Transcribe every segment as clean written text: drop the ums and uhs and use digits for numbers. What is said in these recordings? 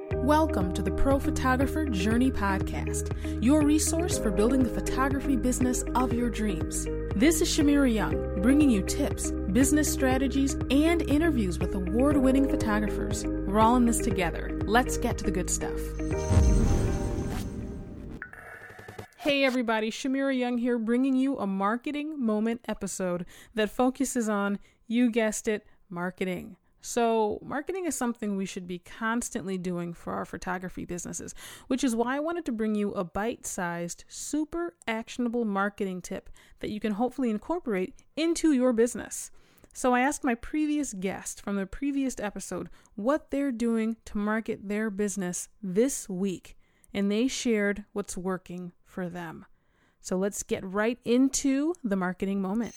Welcome to the Pro Photographer Journey Podcast, your resource for building the photography business of your dreams. This is Shamira Young, bringing you tips, business strategies, and interviews with award-winning photographers. We're all in this together. Let's get to the good stuff. Hey everybody, Shamira Young here, bringing you a Marketing Moment episode that focuses on, you guessed it, marketing. So marketing is something we should be constantly doing for our photography businesses, which is why I wanted to bring you a bite-sized, super actionable marketing tip that you can hopefully incorporate into your business. So I asked my previous guest from the previous episode what they're doing to market their business this week, and they shared what's working for them. So let's get right into the marketing moment.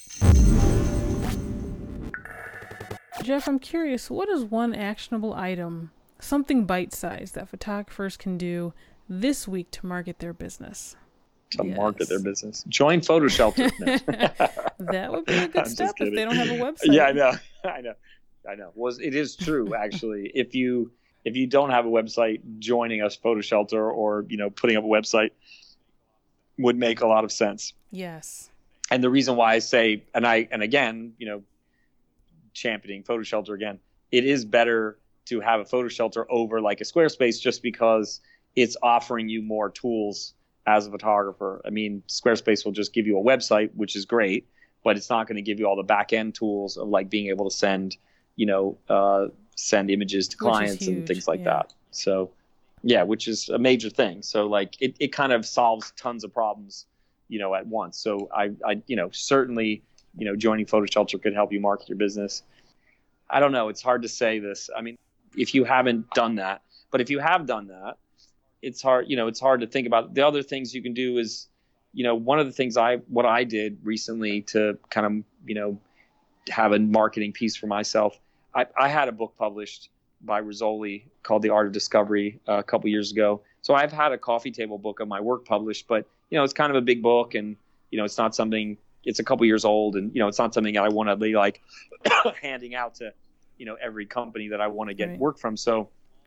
Jeff, I'm curious, what is one actionable item, something bite-sized that photographers can do this week to market their business? Market their business. Join PhotoShelter. That would be a good step if they don't have a website. Yeah, I know. Well, it is true, actually. If you don't have a website, joining us, PhotoShelter, or putting up a website would make a lot of sense. Yes. And the reason why I say, and again, championing PhotoShelter again, it is better to have a PhotoShelter over like a Squarespace just because it's offering you more tools as a photographer. I mean, Squarespace will just give you a website, which is great, but it's not going to give you all the back end tools of like being able to send images to clients and things like that. So yeah, which is a major thing. So like it kind of solves tons of problems, at once. So I certainly, joining PhotoShelter could help you market your business. I don't know. It's hard to say this. I mean, if you haven't done that, but if you have done that, it's hard, it's hard to think about. The other things you can do is, one of the things what I did recently to kind of, have a marketing piece for myself. I had a book published by Rizzoli called The Art of Discovery a couple years ago. So I've had a coffee table book of my work published, but, it's kind of a big book and, it's not something. It's a couple years old and, it's not something that I want to be like handing out to, every company that I want to get work from. So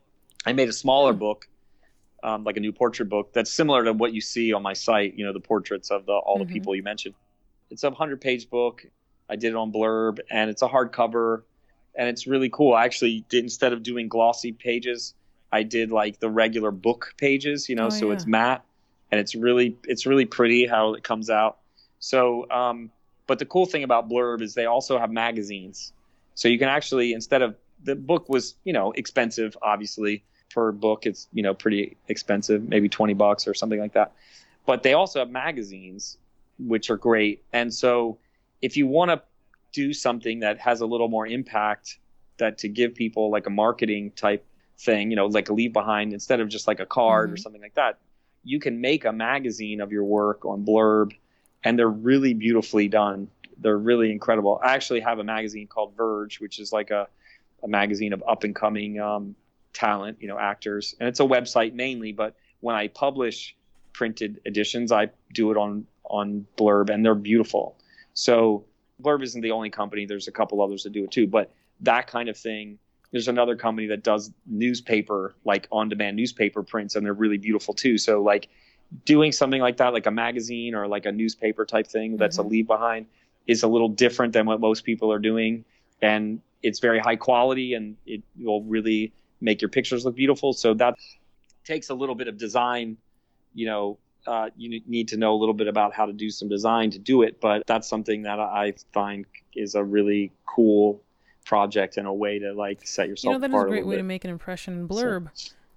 I made a smaller book, like a new portrait book that's similar to what you see on my site, the portraits of all the people you mentioned. It's a 100-page book. I did it on Blurb and it's a hardcover and it's really cool. I actually did, instead of doing glossy pages, I did like the regular book pages, it's matte and it's really pretty how it comes out. So, but the cool thing about Blurb is they also have magazines. So you can actually, instead of, the book was, expensive, obviously per book, it's, pretty expensive, maybe $20 or something like that. But they also have magazines, which are great. And so if you want to do something that has a little more impact, that to give people like a marketing type thing, like a leave behind, instead of just like a card or something like that, you can make a magazine of your work on Blurb. And they're really beautifully done. They're really incredible. I actually have a magazine called Verge, which is like a magazine of up and coming talent, actors. And it's a website mainly, but when I publish printed editions, I do it on Blurb and they're beautiful. So Blurb isn't the only company. There's a couple others that do it too. But that kind of thing, there's another company that does newspaper, like on-demand newspaper prints, and they're really beautiful too. So like, doing something like that, like a magazine or like a newspaper type thing that's a leave behind, is a little different than what most people are doing. And it's very high quality and it will really make your pictures look beautiful. So that takes a little bit of design, you need to know a little bit about how to do some design to do it. But that's something that I find is a really cool project and a way to like set yourself apart. That is a great way to make an impression in Blurb.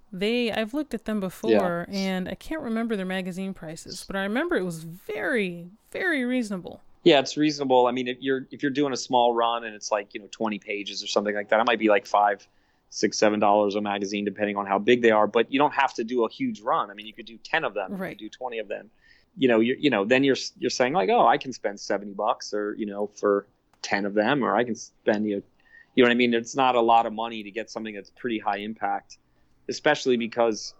I've looked at them before and I can't remember their magazine prices, but I remember it was very, very reasonable. Yeah, it's reasonable. I mean, if you're doing a small run and it's like, 20 pages or something like that, it might be like $5, $6, $7 a magazine, depending on how big they are, but you don't have to do a huge run. I mean, you could do 10 of them, you could do 20 of them, then you're saying like, oh, I can spend $70 or, for 10 of them, or I can spend, you know what I mean? It's not a lot of money to get something that's pretty high impact. Especially because,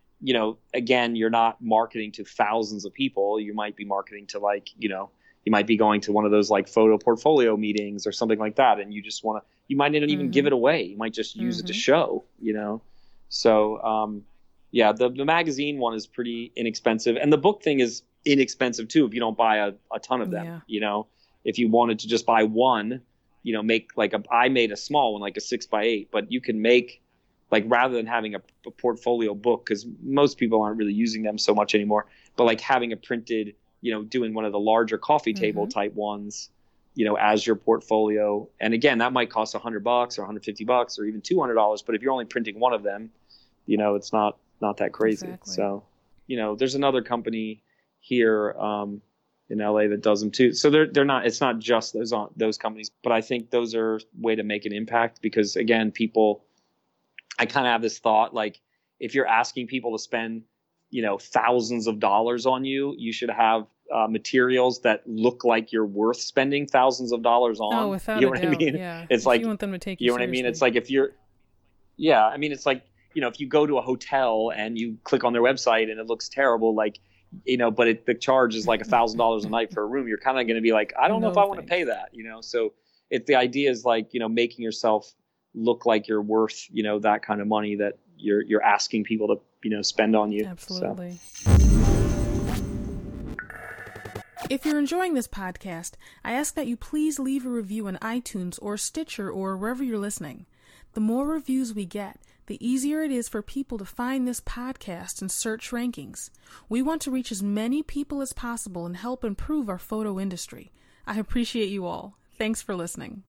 again, you're not marketing to thousands of people. You might be marketing to like, you might be going to one of those like photo portfolio meetings or something like that. And you just you might not even give it away. You might just use it to show, So, yeah, the magazine one is pretty inexpensive, and the book thing is inexpensive too if you don't buy a ton of them. If you wanted to just buy one, make I made a small one, like a 6x8, but you can make, like, rather than having a portfolio book, because most people aren't really using them so much anymore, but like having a printed, doing one of the larger coffee table type ones, as your portfolio. And again, that might cost $100 or $150 or even $200, but if you're only printing one of them, it's not that crazy. Exactly. So, there's another company here in LA that does them too. So they're not, it's not just those companies, but I think those are a way to make an impact, because again, I kind of have this thought, like, if you're asking people to spend, thousands of dollars on you, you should have materials that look like you're worth spending thousands of dollars on. Oh, without a doubt. I mean? Yeah. It's like, you want them to take you know what I mean? It's like, if you're, yeah, I mean, it's like, if you go to a hotel and you click on their website and it looks terrible, like, but the charge is like $1,000 a night for a room, you're kind of going to be like, I don't know if I want to pay that, So the idea is like, making yourself look like you're worth, that kind of money that you're asking people to, spend on you. Absolutely. So. If you're enjoying this podcast, I ask that you please leave a review on iTunes or Stitcher or wherever you're listening. The more reviews we get, the easier it is for people to find this podcast and search rankings. We want to reach as many people as possible and help improve our photo industry. I appreciate you all. Thanks for listening.